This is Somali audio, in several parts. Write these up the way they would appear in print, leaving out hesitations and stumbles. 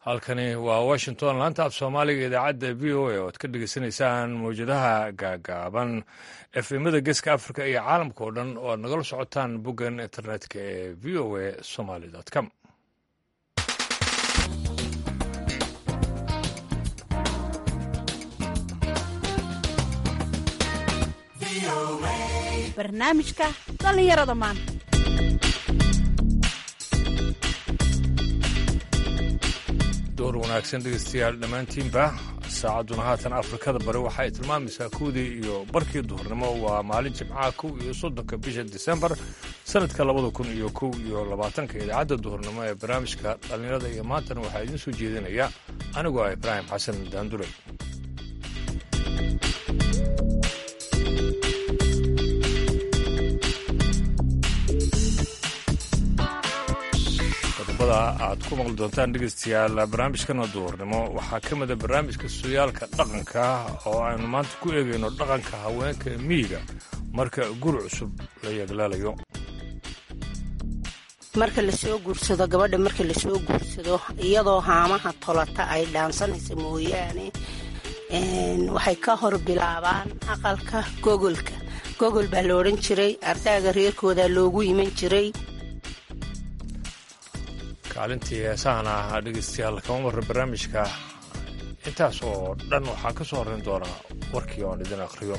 halkani waa washington laanta af soomaaliga idaacadda v o a oo ad ka dhegeysanaysaan mawjadaha gaagaaban efemada geeska africa iyo caalamka oo dhan oo aad nagala socotaan boggan internetka ee v o a somaly com barnaamijka dhallinyarada maanta door wanaagsan dhegeystayaal dhammaantiinba saacadduna haatan afrikada bari waxa ay tilmaamaysaa kowdii iyo barkii duhurnimo waa maalin jimcaha 1 bisha disembar sanadka 2021 idaacadda duhurnimo ee barnaamijka dhallinyarada iyo maantana waxaa idiin soo jeedinaya anigoo ah ibraahim xasan daanduley aad ku maqli doontaan dhegeystayaal barnaamijkana duhurnimo waxaa ka mida barnaamijka sooyaalka dhaqanka oo aynu maanta ku eegayno dhaqanka haweenka miyiga marka guri cusub la yeeglaalayo marka lasoo guursado gabadha marka lasoo guursado iyadoo haamaha tolata ay dhaansanaysa mooyaane waxay ka hor bilaabaan aqalka gogol baa la odhan jiray ardaaga reerkooda loogu iman jiray kaalintii heesahana dhegeystayaal kama marra barnaamijka intaas oo dhan waxaa ka soo horrayn doonaa warkii oon idin akhriyo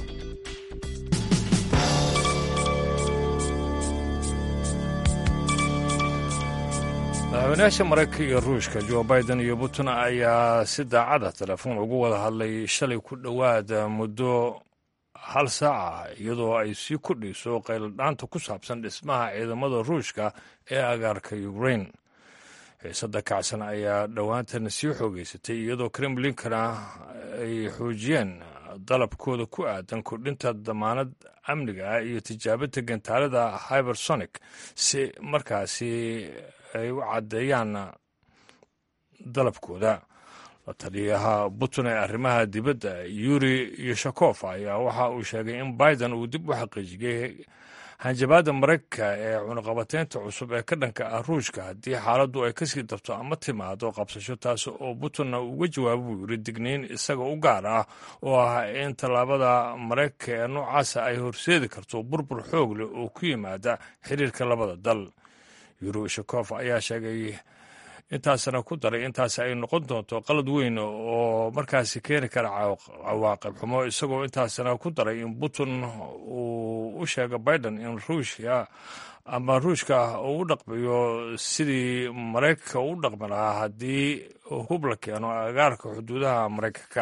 madaxweynayaasha maraykanka iyo ruushka jo biden iyo putin ayaa si daacada telefoon ugu wada hadlay shalay ku dhowaad muddo hal saaca iyadoo ay sii kordhayso qayladhaanta ku saabsan dhismaha ciidamada ruushka ee agaarka ukrain xiisadda kacsan ayaa dhowaantana sii xoogeysatay iyadoo kremlinkana ay xoojiyeen dalabkooda ku aadan kordhinta damaanad amniga ah iyo tijaabinta gantaalada hybersonic si markaasi ay u caddeeyaan dalabkooda la taliyaha putin ee arrimaha dibadda yuri yoshakof ayaa waxa uu sheegay in biden uu dib u xaqiijiyey hanjabaadda maraykanka ee cunaqabateynta cusub ee ka dhanka ah ruushka haddii xaaladdu ay kasii dabto ama timaado qabsasho taas oo putinna uga jawaabo buu yiri digniin isaga u gaar ah oo ah in tallaabada maraykanka ee noocaasa ay horseedi karto burbur xoog leh oo ku yimaada xiriirka labada dal yuri shakof ayaa sheegay intaasna ku daray intaasi ay noqon doonto qalad weyn oo markaasi keeni kara cawaaqib xumo isagoo intaasna ku daray in putin uu u sheega biden in ruushka uu u dhaqmayo sidii maraykanka u dhaqmi lahaa haddii hub la keeno agaarka xuduudaha maraykanka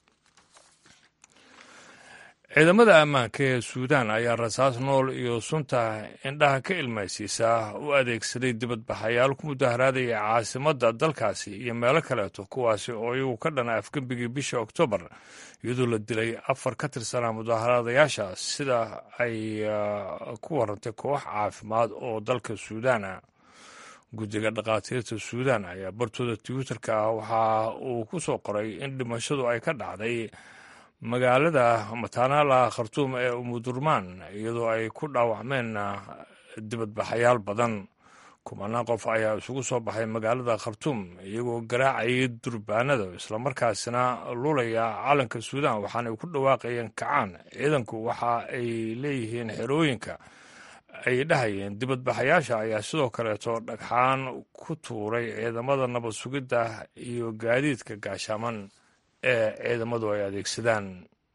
ciidamada ammaanka ee suudaan ayaa rasaas nool iyo sunta indhaha ka ilmaysiisa u adeegsaday dibadbaxayaal ku mudaharaadaya caasimadda dalkaasi iyo meelo kaleeto kuwaasi oo iyagu ka dhana afgembigii bisha oktoobar iyadoo la dilay 4 ka tirsanaa mudaharaadayaasha sida ay ku warantay koox caafimaad oo dalka suudaana guddiga dhakhaatiirta suudaan ayaa bartooda twitterka ah waxa uu ku soo qoray in dhimashadu ay ka dhacday magaalada mataanaala khartuum ee umudurmaan iyadoo ay ku dhaawacmeen dibadbaxayaal badan kumanaan qof ayaa isugu soo baxay magaalada khartuum iyagoo garaacayay durbaanada islamarkaasina lulaya calanka suudaan waxaanay ku dhawaaqayeen kacaan ciidanku waxa ay leeyihiin xerooyinka ay dhahayeen dibadbaxayaasha ayaa sidoo kaleeto dhagxaan ku tuuray ciidamada nabad sugidda iyo gaadiidka gaashaaman ee ciidamadu ay adeegsadaan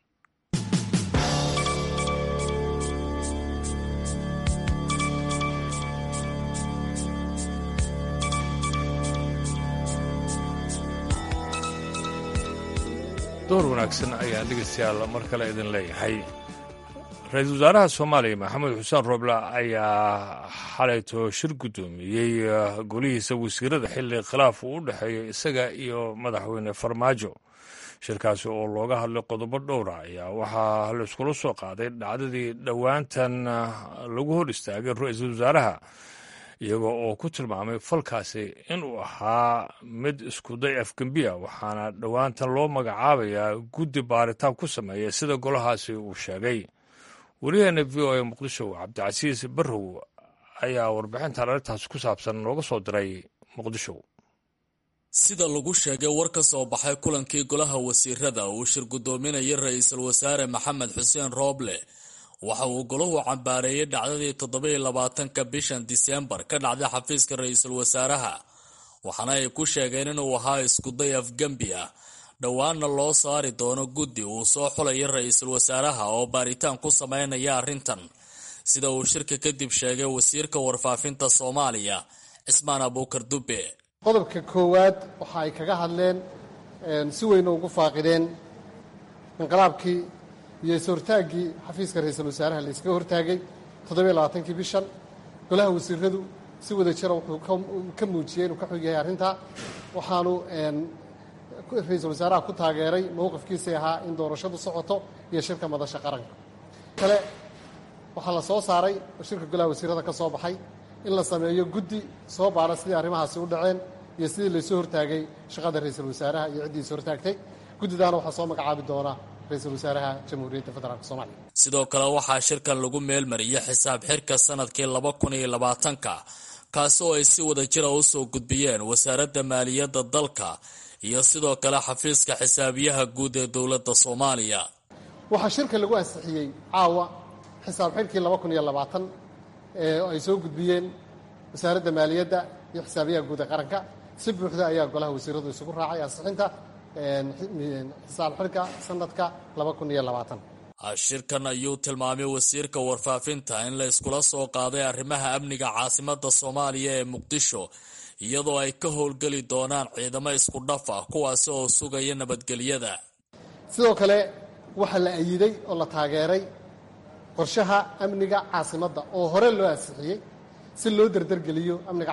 door wanaagsan ayaan dhegeystayaal mar kale idin leeyahay ra-iisul wasaaraha soomaaliya maxamed xuseen rooble ayaa xalayto shir guddoomiyey golihiisa wasiirada xilli khilaaf uu u dhexeeyo isaga iyo madaxweyne farmaajo shirkaasi oo looga hadlay qodobo dhowra ayaa waxaa la iskula soo qaaday dhacdadii dhowaantan lagu hor istaagay ra-iisul wasaaraha iyagoo oo ku tilmaamay falkaasi inuu ahaa mid iskuday afgembiya waxaana dhowaantan loo magacaabayaa guddi baaritaan ku sameeya sida golahaasi uu sheegay wariyaheena v o a muqdisho cabdicasiis barrow ayaa warbixintan arrintaas ku saabsan nooga soo diray muqdisho sida lagu sheegay war ka soo baxay kulankii golaha wasiirada uu shir gudoominayay ra-iisul wasaare maxamed xuseen rooble waxa uu golahu cambaareeyay dhacdadii 27ka bishan Diseembar ka dhacday xafiiska ra-iisul wasaaraha waxaana ay ku sheegeen inuu ahaa iskuday afgambi ah dhawaana loo saari doono guddi uu soo xulay ra-iisul wasaaraha oo baaritaan ku sameynaya arrintan sida uu shirka kadib sheegay wasiirka warfaafinta Soomaaliya Cismaan Abuukar Dube. qodobka koowaad waxa ay kaga hadleen si weyn ugu faaqideen inqilaabkii iyo suurtaagii xafiiska ra-iisul wasaaraha la iska hortaagay 27kii bishan golaha wasiiradu si wada jira wuxuu ka muujiyay inuu ka xog yahay arrinta waxaanu ra-iisul wasaaraha ku taageeray mowqifkiisii ahaa in doorashadu socoto iyo shirka madasha qaranka kale waxaa la soo saaray shirka golaha wasiirada ka soo baxay in la sameeyo guddi soo baara sidii arrimahaasi u dhaceen iyo sidii laysoo hortaagay shaqada ra-iisul wasaaraha iyo ciddiisa hortaagtay guddidaana waxaa soo magacaabi doona ra-iisul wasaaraha jamhuuriyadda federaalk Soomaaliya. sidoo kale waxaa shirkan lagu meelmariyay xisaab xirka sanadkii 2020 kaasoo ay si wada jira u soo gudbiyeen wasaaradda maaliyadda dalka iyo sidoo kale xafiiska xisaabiyaha guud ee dowladda Soomaaliya. waxaa shirka lagu ansixiyay caawa xisaab xirkii 2020 ay soo gudbiyeen wasaaradda maaliyadda iyo xisaabiyaha guud ee qaranka si buuxda ayaa golaha wasiiradu isugu raacay ansixinta xisaab xirka sanadka 2020. shirkan ayuu tilmaamay wasiirka warfaafinta in la iskula soo qaaday arrimaha amniga caasimadda Soomaaliya ee Muqdisho iyadoo ay ka howlgali doonaan ciidamo isku dhaf ah kuwaas oo sugaya nabadgelyada. sidoo kale waxa la ayiday oo la taageeray qorshaha amniga caasimadda oo hore loo ansixiyay si loo dardargeliyo amniga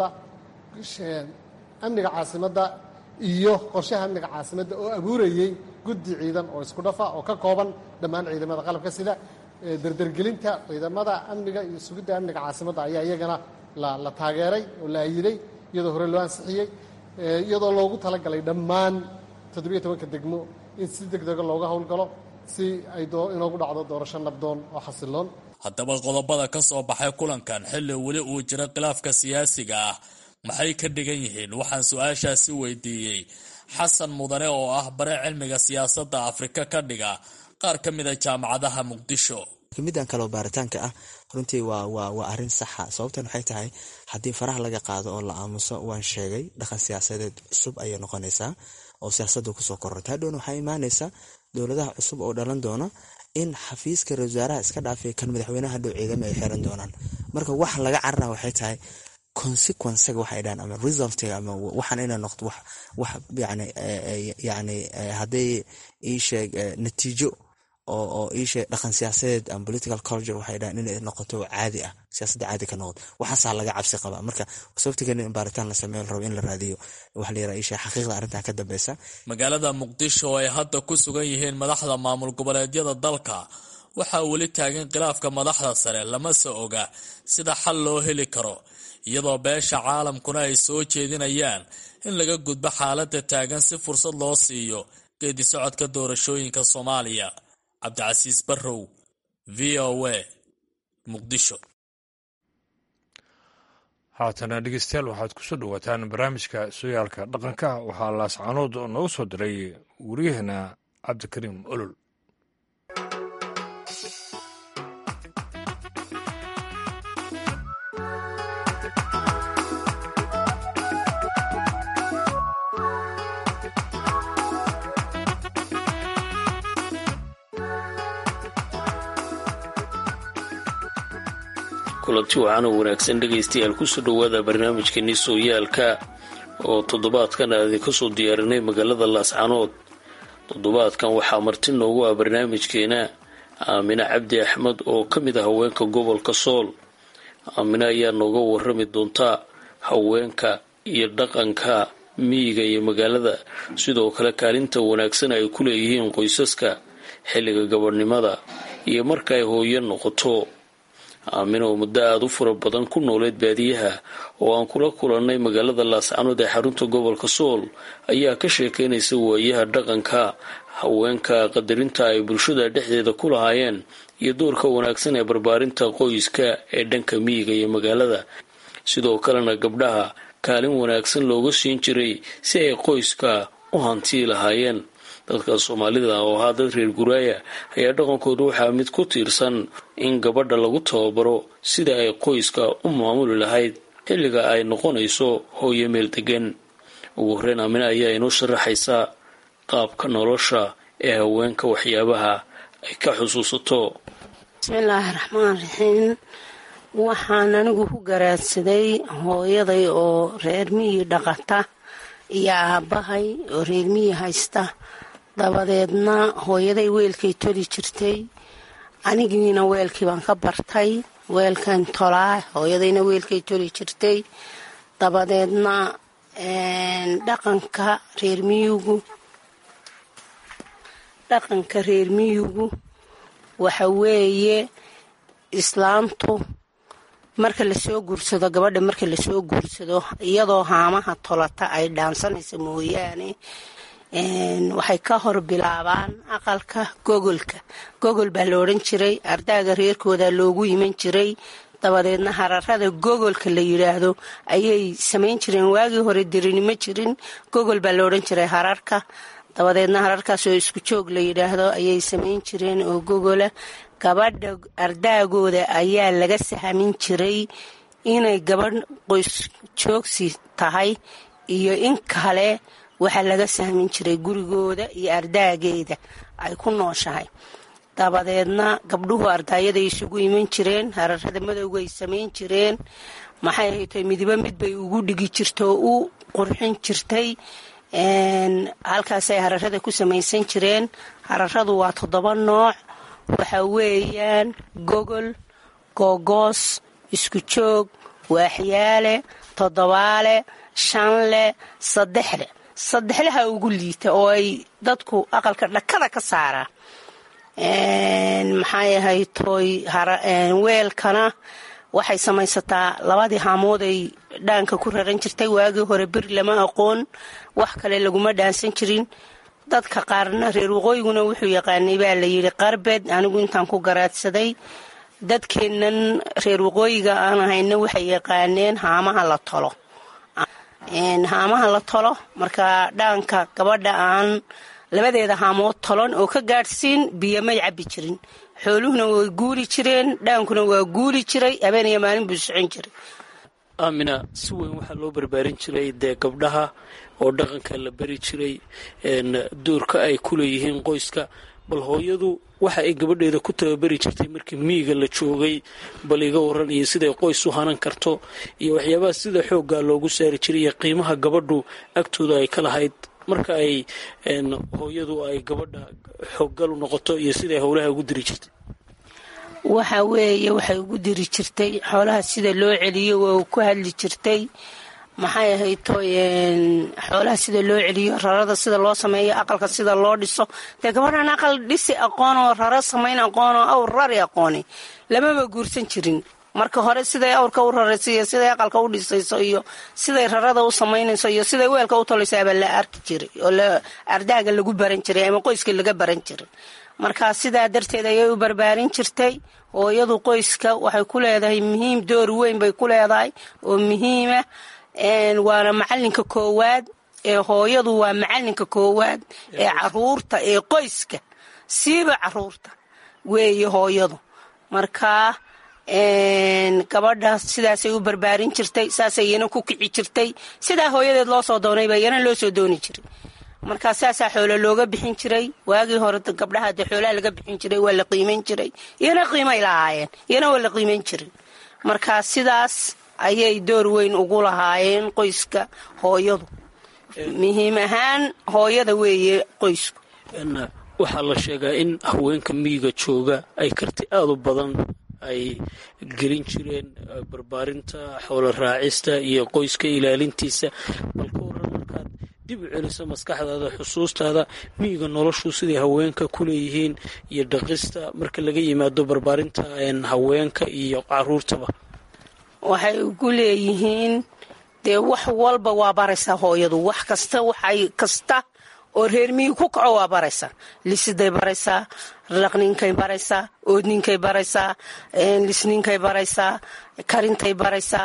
caasimadda iyo qorshaha amniga caasimadda oo abuurayay guddi ciidan oo isku dhafa oo ka kooban dhammaan ciidamada qalabka sida dardargelinta ciidamada amniga iyo sugidda amniga caasimadda ayaa iyagana la taageeray oo la ayiday iyadoo hore loo ansixiyey iyadoo loogu talagalay dhammaan 17 degmo in si degdega looga howlgalo si ay inoogu dhacdo doorasho nabdoon oo xasiloon. haddaba qodobada ka soo baxay kulankan xilli weli uu jiro khilaafka siyaasiga ah maxay ka dhigan yihiin waxaan su-aashaasi weydiiyey xasan mudane oo ah bare cilmiga siyaasadda Afrika ka dhiga qaar ka mid ah jaamacadaha Muqdisho. midan kale oo baaritaanka ah runtii waa arrin saxa sababtan waxay tahay haddii faraha laga qaado oo la aamuso waan sheegay dhaqan siyaasadeed cusub ayay noqonaysaa oo siyaasadda kusoo kororta hadhowna waxaa imaanaysa dowladaha cusub oo dhalan doona in xafiiska ra-iisul wasaaraha iska dhaafay kan madaxweynaha hadhow ciidamo ay xiran doonaan marka wax laga carara waxay tahay consequence-ga waxay dhahan ama result-ga ama waxaan inay noqdo wax yani hadday ii sheeg natiijo oo ii sheeg dhaqan siyaasadeed ama political culture waxay dhahan inay noqoto caadi ah siyaasadda caadi ka noqdo waxaasaa laga cabsi qabaa marka sababtigan in baaritaan la sameeyo rabo in la raadiyo waxa la yiraahdaa ii sheeg xaqiiqda arrintan ka dambeysa. magaalada Muqdisho oo ay hadda ku sugan yihiin madaxda maamul goboleedyada dalka waxaa weli taagan khilaafka madaxda sare lama soo oga sida xal loo heli karo iyadoo beesha caalamkuna ay soo jeedinayaan in laga gudbo xaaladda taagan si fursad loo siiyo geedi socodka doorashooyinka Soomaaliya. Cabdicasiis Barrow, VOA, Muqdisho. haatana dhegeystayaal waxaad ku soo dhawaataan barnaamijka sooyaalka dhaqanka waxaa laascaanood noogu soo diray wariyahana Cabdikariim Olol. kulanti waxaana wanaagsan dhegaystayaal kusoo dhowaada barnaamijkeennii sooyaalka oo toddobaadkan aadi ka soo diyaarinay magaalada laascaanood. toddobaadkan waxaa marti noogu ah barnaamijkeena Aamina Cabdi Axmed oo ka mid ah haweenka gobolka Sool. Aamina ayaa nooga warrami doontaa haweenka iyo dhaqanka miyiga iyo magaalada sidoo kale kaalinta wanaagsan ay ku leeyihiin qoysaska xilliga gabadhnimada iyo marka ay hooyo noqoto. Aamina oo muddo aad u fara badan ku nooleed baadiyaha oo aan kula kulannay magaalada laascaanood ee xarunta gobolka Sool ayaa ka sheekeynaysa waayaha dhaqanka haweenka qadarinta ay bulshada dhexdeeda ku lahaayeen iyo doorka wanaagsan ee barbaarinta qoyska ee dhanka miyiga iyo magaalada. sidoo kalena gabdhaha kaalin wanaagsan looga siin jiray si ay qoyska u hantii lahaayeen. dadka Soomaalida oo ahaa dad reer guraaya ayaa dhaqankoodu waxaa mid ku tiirsan in gabadha lagu tababaro sida ay qoyska u maamuli lahayd xilliga ay noqonayso hooyo meel degan. ugu horreyn Aamina ayaa inoo sharaxaysa qaabka nolosha ee haweenka waxyaabaha ay ka xusuusato. bismillaahi raxmaan raxiim. waxaan anigu ku garaadsaday hooyaday oo reer miyi dhaqata iyo aabbahay oo reer miyi haysta. dabadeedna hooyaday weelkay toli jirtay, anigiina weelkii baan ka bartay, weelkan tolaa. hooyadayna weelkay toli jirtay. dabadeedna dhaqanka reer miyigu waxa weeye islaamtu marka lasoo guursado, gabadha marka lasoo guursado iyadoo haamaha tolata ay dhaansanaysa mooyaane waxay ka hor bilaabaan aqalka gogol baa la odhan jiray. ardaaga reerkooda loogu iman jiray. dabadeedna hararada gogolka la yidhaahdo ayay samayn jireen. waagii hore dirinimo jirin, gogol baa la odhan jiray hararka. dabadeedna hararkaas oo isku joog la yidhaahdo ayay samayn jireen oo gogola. gabadha ardaagooda ayaa laga sahamin jiray inay gabadh qoys joogsi tahay iyo in kale. waxaa laga sahmin jiray gurigooda iyo ardaageeda ay ku nooshahay. dabadeedna gabdhuhu ardaayaday isugu iman jireen, hararada madowga ay samayn jireen. maxay haytay midiba mid bay ugu dhigi jirta oo u qurxin jirtay. halkaasay hararada ku samaysan jireen. hararadu waa 7 nooc. waxa weeyaan gogol, googoos, isku joog, waaxyaale, 7le, 5le, 3le. 3leha ugu liita oo ay dadku aqalka dhakada ka saaraan. maxay haytay weelkana waxay samaysataa 2 haamood ay dhaanka ku raran jirtay. waagii hore bir lama aqoon, wax kale laguma dhaansan jirin. dadka qaarna reer waqooyiguna wuxuu yaqaanay baa la yidhi qarbed. anigu intaan ku garaadsaday dadkeennan reer waqooyiga aan ahayna waxay yaqaaneen haamaha la tolo. haamaha la tolo marka dhaanka gabadha aan labadeeda haamood tolon oo ka gaadhsiin biyo may cabbi jirin. xooluhuna way guuri jireen, dhaankuna waa guuri jiray. habeen iyo maalin buu socon jiray. Aamina, si weyn waxaa loo barbaarin jiray dee gabdhaha oo dhaqanka la bari jiray doorka ay ku leeyihiin qoyska. bal hooyadu waxa ay gabadheeda ku tababari jirtay markii miyiga la joogay, bal iga waran iyo siday qoys u hanan karto iyo waxyaabaha sida xooggaa loogu saari jiray iyo qiimaha gabadhu agtooda ay ka lahayd marka ay hooyadu ay gabadha xooggal u noqoto iyo siday howlaha ugu diri jirtay. waxa weeye waxay ugu diri jirtay xoolaha sida loo celiyo waa ku hadli jirtay. maxay ahayto xoolaha sida loo celiyo, rarada sida loo sameeyo, aqalka sida loo dhiso. dee gabadhan aqal dhisi aqoon oo raro samayn aqoon oo awr rari aqooni lamaba guursan jirin. marka hore siday awrka u rarayso iyo siday aqalka u dhisayso iyo siday rarada u samaynayso iyo siday weelka u tolaysaaba la arki jiray oo ardaaga lagu baran jiray ama qoyska laga baran jiray. marka sidaa darteed ayay u barbaarin jirtay. hooyadu qoyska waxay ku leedahay muhiim, door weyn bay ku leedahay oo muhiima. waana macalinka koowaad ee hooyadu waa macalinka koowaad ee caruurta ee qoyska, siiba caruurta weeye hooyadu. marka gabadha sidaasay u barbaarin jirtay, saasay iyana ku kici jirtay. sidaa hooyadeed loo soo doonayba iyana loo soo dooni jiray. markaa saasaa xoolo looga bixin jiray. waagii hore gabdhaha dee xoolaha laga bixin jiray, waa la qiimayn jiray. iyana qiimay lahaayeen, iyana waa la qiimayn jiray. markaa sidaas ayay door weyn ugu lahaayeen qoyska hooyadu. muhiim ahaan hooyada weeye qoysku. waxaa la sheegaa in haweenka miyiga jooga ay karti aad u badan ay gelin jireen barbaarinta, xoolo raacista iyo qoyska ilaalintiisa. bal ka waran markaad dib u celiso maskaxdaada, xusuustaada, miyiga noloshu siday haweenka ku leeyihiin iyo dhaqista marka laga yimaado barbaarinta haweenka iyo caruurtaba. waxay ugu leeyihiin dee wax walba waa baraysaa hooyadu. wax kasta waxay kasta oo reer miyi ku kaco waa baraysaa. lisiday baraysaa, raqninkay baraysaa, oodninkay baraysaa, lisninkay baraysaa, karintay baraysaa.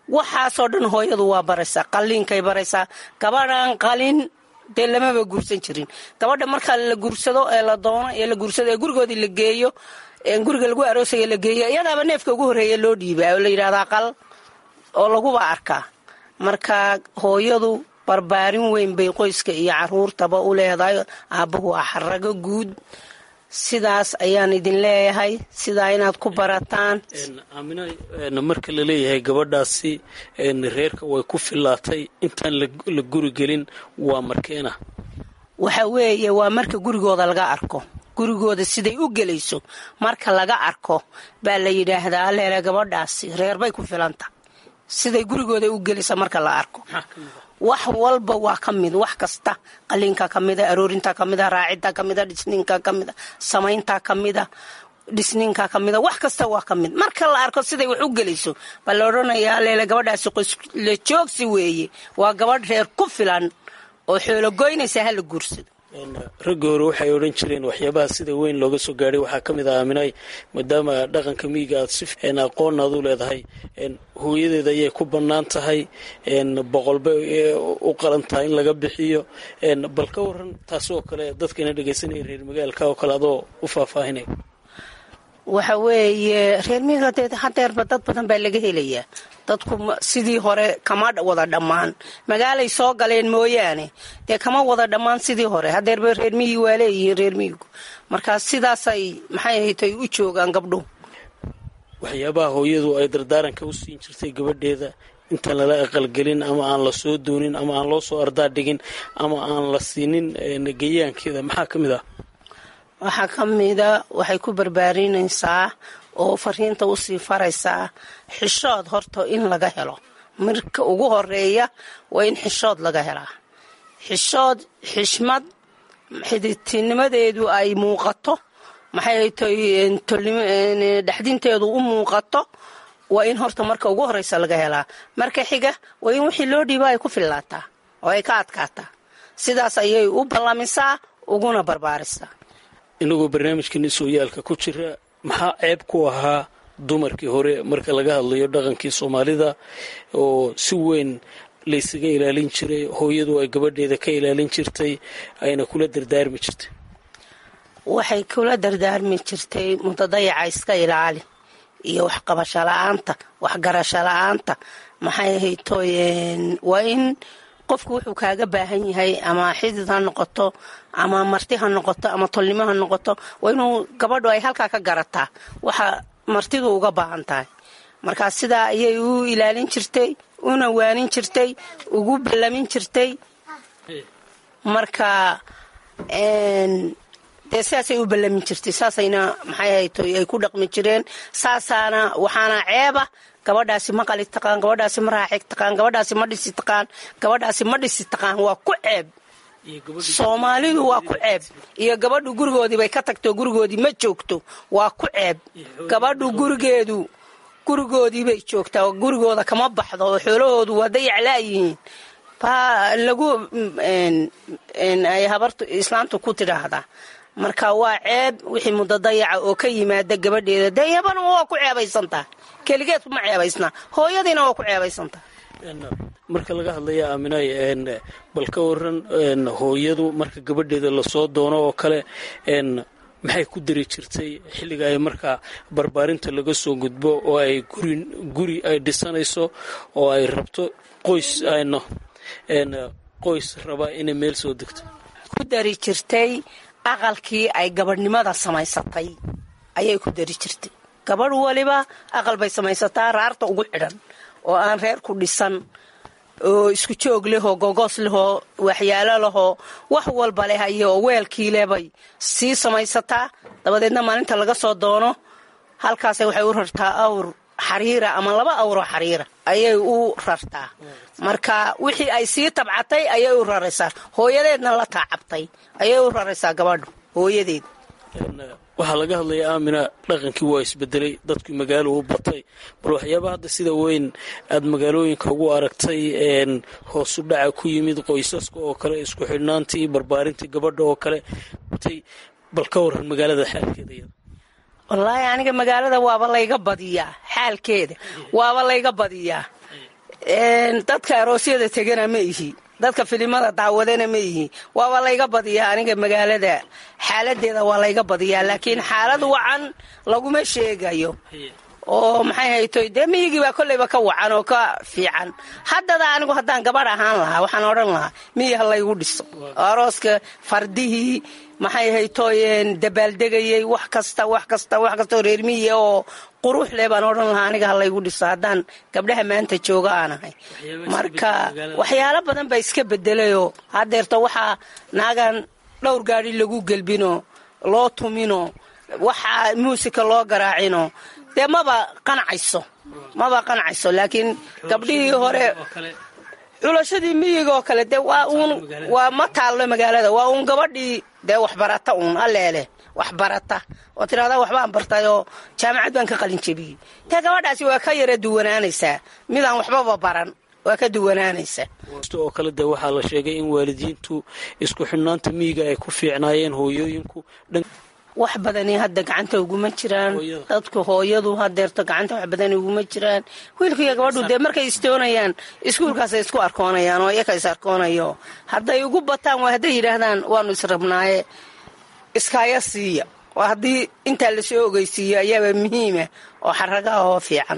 waxaasoo dhan hooyadu waa baraysaa, qalliinkay baraysaa. gabadhan qalin dee lamaba guursan jirin. gabadha markaa la guursado ee la doono ee la guursado ee gurigoodii la geeyo, guriga lagu aroosaya la geeyo, iyadaaba neefka ugu horreeya loo dhiibaa oo la yidhahdaa qal oo laguba arkaa. marka hooyadu barbaarin weyn bay qoyska iyo caruurtaba u leedahay. aabbahu waa xarago guud. sidaas ayaan idin leeyahay, sidaa inaad ku barataan. aamina, marka la leeyahay gabadhaasi reerka way ku fillaatay intaan la guri gelin, waa markeena? waxa weeye waa marka gurigooda laga arko, gurigooda siday u gelayso marka laga arko baa la yidhaahdaa alleele gabadhaasi reer bay ku filanta, siday gurigooda u gelaysa marka la arko. wax walba waa ka mid, wax kasta. qaliinka ka mida, aroorinta ka mida, raacidda ka mida, dhisninka ka mida, samaynta ka mida, dhisninka ka mida, wax kasta waa ka mid. marka la arko siday wax u gelayso baa la odhanayaa alleele gabadhaasi qoysla joogsi weeye, waa gabadh reer ku filan oo xoologoynaysa hala guursado. ragga hore waxay odhan jireen waxyaabaha sida weyn looga soo gaadhay waxaa ka mid ah aaminay, maadaama dhaqanka miyiga aad si aqoon aad u leedahay, hooyadeeda ayay ku bannaan tahay, boqolbay u qalan tahay in laga bixiyo. bal ka waran taasoo kale dadkayna dhegaysanaya reer magaalka oo kale adoo u faahfaahinay. waxa weeye reer miyiga hadeerba dad badan baa laga helayaa. dadku sidii hore kama wada dhammaan, magaalay soo galeen mooyaane dee kama wada dhammaan sidii hore. hadeerba reer miyi waa leeyihiin reer miyigu. markaa sidaasay maxay ahaytay u joogaan gabdhuhu. waxyaabaha hooyadu ay dardaaranka u siin jirtay gabadheeda intaan lala aqalgelin, ama aan la soo doonin, ama aan loo soo ardaa dhigin, ama aan la siinin gayaankeeda, maxaa ka mid ah? waxaa ka mida waxay ku barbaarinaysaa oo fariinta usii faraysaa xishood horta in laga helo. marka ugu horeeya waa in xishood laga helaa. xishood, xishmad, xididtinimadeedu ay muuqato, maxay tahay dhexdinteedu u muuqato, waa in horta marka ugu horeysa laga helaa. marka xiga waa in wixii loo dhiiba ay ku fillaataa oo ay ka adkaataa. sidaas ayay u ballamisaa uguna barbaarisaa. inagoo barnaamijkeeni sooyaalka ku jira, maxaa ceeb ku ahaa dumarkii hore marka laga hadlayo dhaqankii soomaalida oo si weyn laysaga ilaalin jiray, hooyadu ay gabadheeda ka ilaalin jirtay, ayna kula dardaarmi jirtay? waxay kula dardaarmi jirtay mutadayaca iska ilaali iyo waxqabasho la-aanta, waxgarasho la-aanta. maxay ahaytoy waa in qofku wuxuu kaaga baahan yahay, ama xidid ha noqoto, ama marti ha noqoto, ama tolnimo ha noqoto, waa inuu gabadhu ay halkaa ka garataa waxa martidu uga baahan tahay. markaa sidaa ayay u ilaalin jirtay, una waanin jirtay, ugu ballamin jirtay. marka dee sidaasay u ballamin jirtay, saasayna maxay ahaytoy ay ku dhaqmi jireen. saasaana waxaana ceeba gabadhaasi ma qali taqaan, gabadhaasi ma raaxig taqaan, gabadhaasi ma dhisi taqaan, gabadhaasi ma dhisi taqaan. waa ku ceeb. soomaalidu waa ku ceeb. iyo gabadhu gurigoodii bay ka tagto, gurigoodii ma joogto, waa ku ceeb. gabadhu gurigoodii bay joogtaa, gurigooda kama baxdo, oo xoolahoodu waa dayaclaayihiin baa lagu ay habartu islaamtu ku tidhaahdaa. marka waa ceeb wixii mudadayaca oo ka yimaada gabadheeda. dee yabana waa ku ceebaysantaha, keligeed ma ceebaysnaa, hooyadiina waa ku ceebaysantaha. marka laga hadlaya aaminay, bal ka waran hooyadu marka gabadheeda lasoo doono oo kale, maxay ku dari jirtay xilliga ay markaa barbaarinta laga soo gudbo oo ay guri ay dhisanayso oo ay rabto qoys raba inay meel soo degto? ku dari jirtay aqalkii ay gabadhnimada samaysatay ayay ku dari jirtay. gabadh waliba aqal bay samaysataa raarta ugu xidhan, oo aan reer ku dhisan, oo isku joog lehoo gogoos lehoo waxyaalo lehoo wax walba leh ayo oo weelkii leh bay sii samaysataa. dabadeedna maalinta laga soo doono halkaasay waxay u rartaa awr xariira ama 2 awroo xariira ayay u rartaa. marka wixii ay sii tabcatay ayay u raraysaa, hooyadeedna la taacabtay ayay u raraysaa gabadhu hooyadeed. waxaa laga hadlaya aamina, dhaqankii waa isbedelay, dadkii magaalo u batay. bal waxyaabaha hadda sida weyn aad magaalooyinka ugu aragtay, hoosu dhaca ku yimid qoysaska oo kale, isku xidhnaantii, barbaarintii gabadha oo kale batay, bal ka waran magaalada xaalkeeda iyada? wallaahi aniga magaalada waaba layga badiyaa, xaalkeeda waaba layga badiyaa. dadka aroosyada tegana ma ihi, dadka filimada daawadana ma ihi. waaba layga badiyaa aniga magaalada xaaladeeda waa layga badiyaa, laakiin xaalad wacan laguma sheegayo. oo maxay haytoy dee miyigii baa kolleyba ka wacan oo ka fiican. haddada anigu haddaan gabadh ahaan lahaa waxaan odhan lahaa miyi ha laygu dhiso. arooska fardihii maxay haytooyeen dabaaldegayey wax kasta reer miyiga oo qurux leh baan odhan lahaa aniga ha laygu dhiso haddaan gabdhaha maanta jooga aan ahay. marka waxyaalo badan baa iska bedelayoo haddeerto waxaa naagan dhowr gaadhi lagu gelbinoo loo tuminoo waxaa muusika loo garaacino dee maba qancayso. laakiin gabdhihii hore culashadii miyiga oo kale dee waa ma taallo magaalada, waa uun gabadhii dee waxbarata uun alleele waxbarata oo tidhahdaa waxbaan bartay oo jaamacad baan ka qalin jebiyey. dee gabadhaasi waa ka yara duwanaanaysaa, midaan waxbaba baran waa ka duwanaanaysaa. oo kale dee waxaa la sheegay in waalidiintu isku xidhnaanta miyiga ay ku fiicnaayeen hooyooyinku wax badani hadda gacanta uguma jiraan dadku. hooyadu hadeerto gacanta wax badani uguma jiraan. wiilkaiyo gabadhu dee markay istoonayaan iskuulkaasay isku arkoonayaan oo iyaka is arkoonayo. hadday ugu bataan waa hadday yidhaahdaan waanu israbnaaye iskaaya siiya, waa haddii intaa lasoo ogeysiiyo ayaaba muhiima oo xaragaha oo fiican.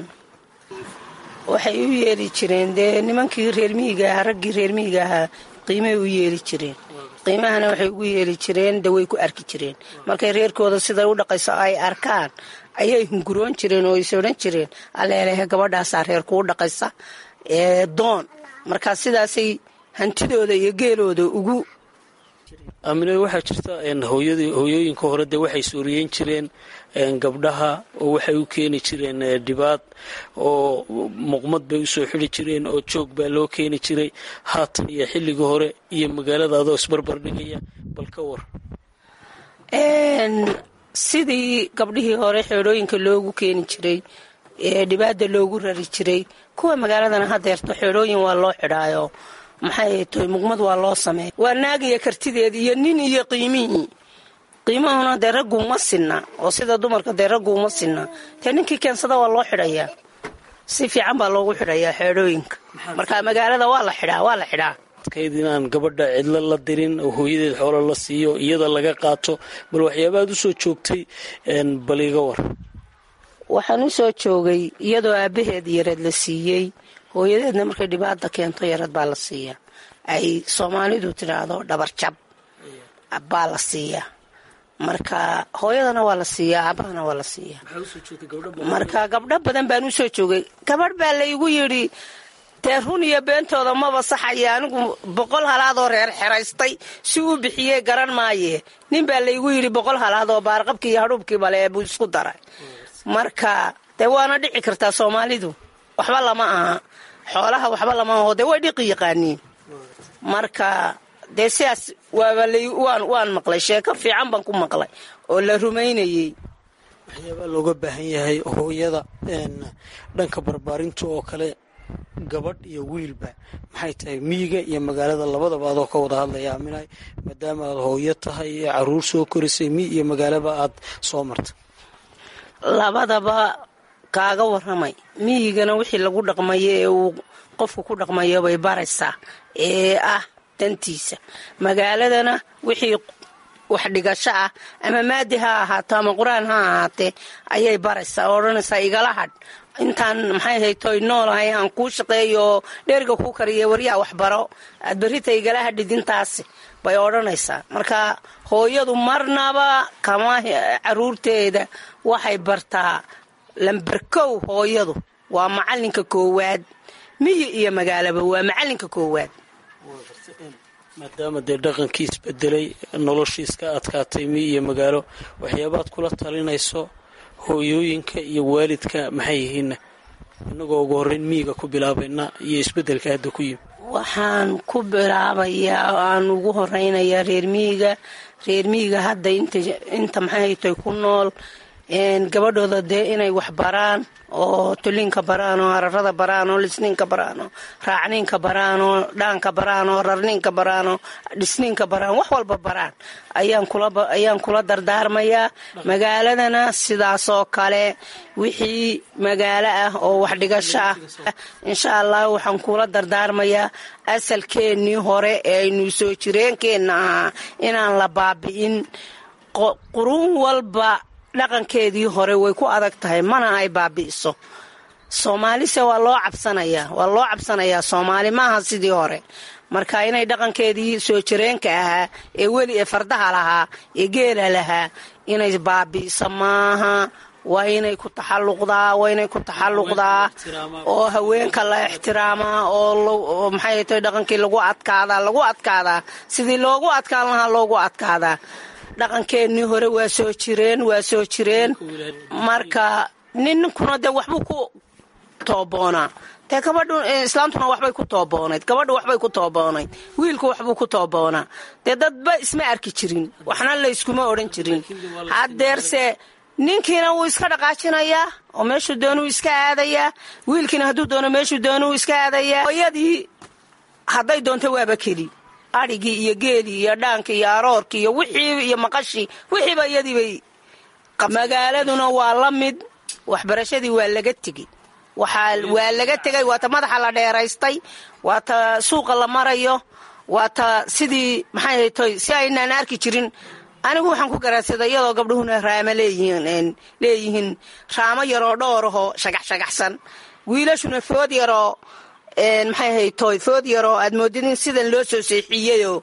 waxay u yeeli jireen dee nimankii reermiyiga ahaa, raggii reermiyiga ahaa qiimay u yeeli jireen. qiimahana waxay ugu yeeli jireen de way ku arki jireen. markay reerkooda siday u dhaqayso ay arkaan ayay hunguroon jireen oo is odhan jireen alleelehe gabadhaasaa reer kuu dhaqaysa doon. markaa sidaasay hantidooda iyo geelooda ugu aamine waxaa jirta hooyooyinka hore dee waxay sooriyeyn jireen gabdhaha oo waxay u keeni jireen dhibaad oo muqmad bay usoo xidi jireen oo joog baa loo keeni jiray. haatan iyo xilligii hore iyo magaalada adoo isbarbar dhigaya bal ka war. sidii gabdhihii hore xeedhooyinka loogu keeni jiray ee dhibaada loogu rari jiray, kuwa magaaladana hadeerto xeedhooyin waa loo xidhaayo maxay tahay muqmad waa loo sameeya. waa naagiya kartideed iyo nin iyo qiimahuna dee raggu uma sinna oo sida dumarka dee raggu uma sinna. dee ninkii keensada waa loo xidhayaa, si fiican baa loogu xidhayaa xeedhooyinka. marka magaalada waa la xidhaa. adkayd inaan gabadha cidlo la dirin oo hooyadeed xoolo la siiyo iyada laga qaato, bal waxyaabaad usoo joogtay bal iga war. waxaan usoo joogay iyadoo aabbaheed yareed la siiyey, hooyadeedna markay dhibaata keento yarad baa la siiyaa. ay soomaalidu tidhaahdo dhabarjab baa la siiyaa. marka hooyadana waa la siiyaa, aabahana waa la siiyaa. marka gabdho badan baan usoo joogay. gabadh baa laygu yidhi dee run iyo beentooda maba saxaya, anigu 100 halaadoo reer xeraystay si uu bixiyey garan maaye. nin baa laygu yidhi 100 halaadoo baarqabkii iyo hadhuubkii bale buu isku daray. marka dee waana dhici kartaa soomaalidu waxba lama aha, xoolaha waxba lama aho dee way dhiqi yaqaaniin. marka dee sidaas waan maqlay, sheeko fiican baan ku maqlay oo la rumaynayey. waxyaabaa looga baahan yahay hooyada dhanka barbaarinta oo kale gabadh iyo wiilba maxay tahay miyiga iyo magaalada labadaba adoo ka wada hadlaya aaminay, maadaama aad hooyo tahay caruur soo korisay miyi iyo magaalaba aad soo martay. labadaba kaaga waramay. miyigana wixii lagu dhaqmayo ee uu qofku ku dhaqmayo bay baraysaa ee ah dantiisa. magaaladana wixii wax dhigasho ah ama maadi ha ahaato ama qur-aan ha ahaatee ayay baraysaa oo odhanaysaa igala hadh intaan maxay haytoy noolahay aan kuu shaqeeyo dheeriga kuu kariya waryaa waxbaro aad berrita igala hadhid intaasi bay odhanaysaa. marka hooyadu marnaba kama caruurteeda waxay bartaa lambarkow. hooyadu waa macalinka koowaad, miyi iyo magaalaba waa macalinka koowaad. maadaama dee dhaqankii isbedelay, noloshiis ka adkaatay miyi iyo magaalo, waxyaabaad kula talinayso hooyooyinka iyo waalidka maxay yihiinna inagoo ugu horreyn miyiga ku bilaabayna iyo isbedelka hadda ku yimi. waxaan ku bilaabayaa aan ugu horeynayaa reer miyiga hadda inta maxay haytoy ku nool gabadhooda dee inay wax baraan oo tulinka baraan oo hararada baraan oo lisniinka baraan oo raacniinka baraan oo dhaanka baraan oo rarniinka baraan oo dhisniinka baraan wax walba baraan ayaan kula dardaarmayaa. magaaladana sidaasoo kale wixii magaalo ah oo wax dhigasho ah insha allah waxaan kula dardaarmayaa asalkeennii hore ee aynu soo jireenkeenna ahaa inaan la baabi'in. quruun walba dhaqankeedii hore way ku adag tahay mana ay baabi'iso. soomaalise waa loo cabsanayaa soomaali maaha sidii hore. marka inay dhaqankeedii soo jireenka ahaa ee weli ee fardaha lahaa ee geela lahaa inay baabi'iso maaha. waa inay ku taxalluqdaa oo haweenka la ixtiraamaa oo maxay tahay dhaqankii lagu adkaadaa sidii loogu adkaan lahaa loogu adkaadaa. dhaqankeennii hore waa soo jireen marka ninkuna dee waxbuu ku tooboonaa. dee gabadhu islaamtuna waxbay ku tooboonayd, gabadhu waxbay ku tooboonayd, wiilku waxbuu ku tooboonaa. dee dadba isma arki jirin, waxna layskuma odhan jirin. haddeerse ninkiina wuu iska dhaqaajinayaa oo meeshuu doonuu iska aadayaa, wiilkiina hadduu doono meeshuu doonuu iska aadayaa. hooyadii hadday doonto waaba keli adhigii iyo geelii iyo dhaankii iyo aroorkii iyo wixii iyo maqashii wixiiba iyadiibay. magaaladuna waa la mid, waxbarashadii waa laga tegey, waa laga tegay. waata madaxa la dheeraystay, waata suuqa la marayo, waata sidii maxay tahay si aynaan arki jirin. anigu waxaan ku garaadsaday iyadoo gabdhuhuna raamo leeyihiin raamo yaroo dhowrahoo shagaxsan, wiilashuna food yaroo maxay haytoy food yaroo aad moodidin sidan loo soo seexiyeyoo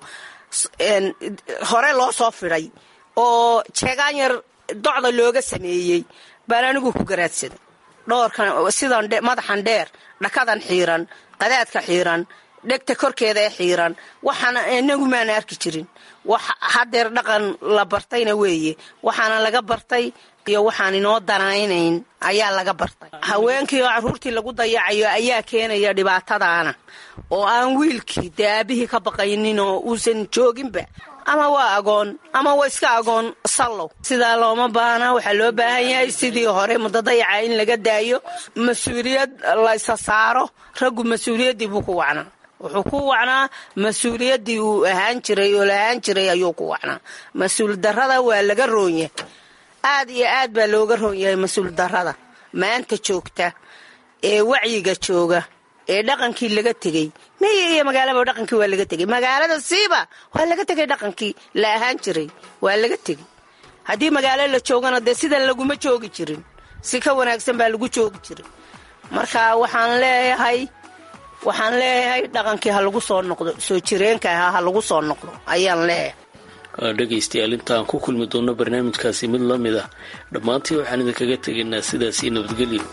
hore loo soo fidhay oo jeegaan yar docda looga sameeyey baan anigu ku garaadsaday. dhowrkan sidan madaxan dheer, dhakadan xiiran, qadaadka xiiran, dhegta korkeeda ee xiiran, waxaana inagu maana arki jirin. haddeer dhaqan la bartayna weeye, waxaana laga bartay iyo waxaan inoo danaynayn ayaa laga bartay. haweenkii oo carruurtii lagu dayacayo ayaa keenaya dhibaatadaana, oo aan wiilkii dee aabihii ka baqaynin oo uusan jooginba, ama waa agoon ama waa iska agoon sallow. sidaa looma baahna. waxaa loo baahan yahay sidii hore muddo dayaca in laga daayo, mas-uuliyad laysa saaro. raggu mas-uuliyaddii buu ku wacnaa, wuxuu ku wacnaa mas-uuliyaddii uu ahaan jiray oo lahaan jiray ayuu ku wacnaa. mas-uul darrada waa laga roonyahay, aad iyo aad baa looga roon yahay mas-uul darrada maanta joogta ee wacyiga jooga ee dhaqankii laga tegey. miyi iyo magaalaba dhaqankii waa laga tegey. magaalada siiba waa laga tegay, dhaqankii la ahaan jiray waa laga tegey. haddii magaalo la joogana dee sidan laguma joogi jirin, si ka wanaagsan baa lagu joogi jiray. marka waxaan leeyahay dhaqankii ha lagu soo noqdo, soo jireenka ahaa ha lagu soo noqdo ayaan leeyahay. dhegaystayaal intaan ku kulmi doonno barnaamijkaasi mid la mid ah, dhammaantii waxaan idinkaga tegaynaa sidaasii nabadgelyo.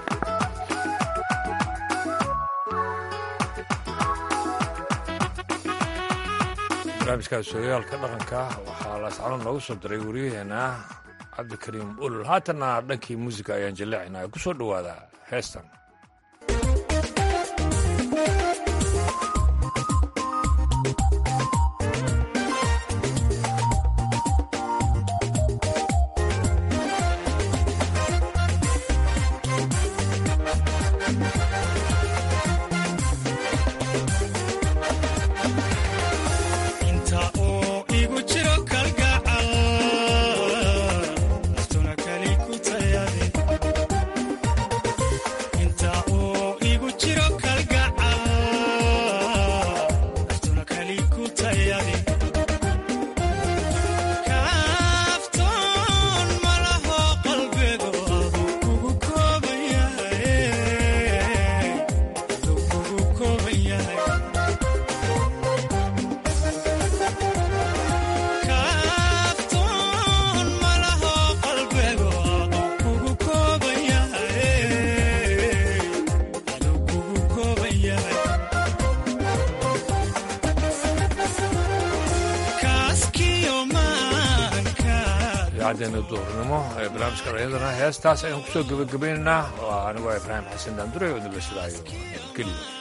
barnaamijkaas sooyaalka dhaqanka waxaa laascano noogu soo diray waryaheena cabdikariim ulul. haatanna dhankii muusiga ayaan jaleecinaa. ku soo dhowaada heestan. idaacaddeena duhurnimo ee barnaamijka dhalinyadana heestaas ayaan kusoo gebagabaynaynaa. waa anigoo ibraahim xasan daandure oo nabadgelyo.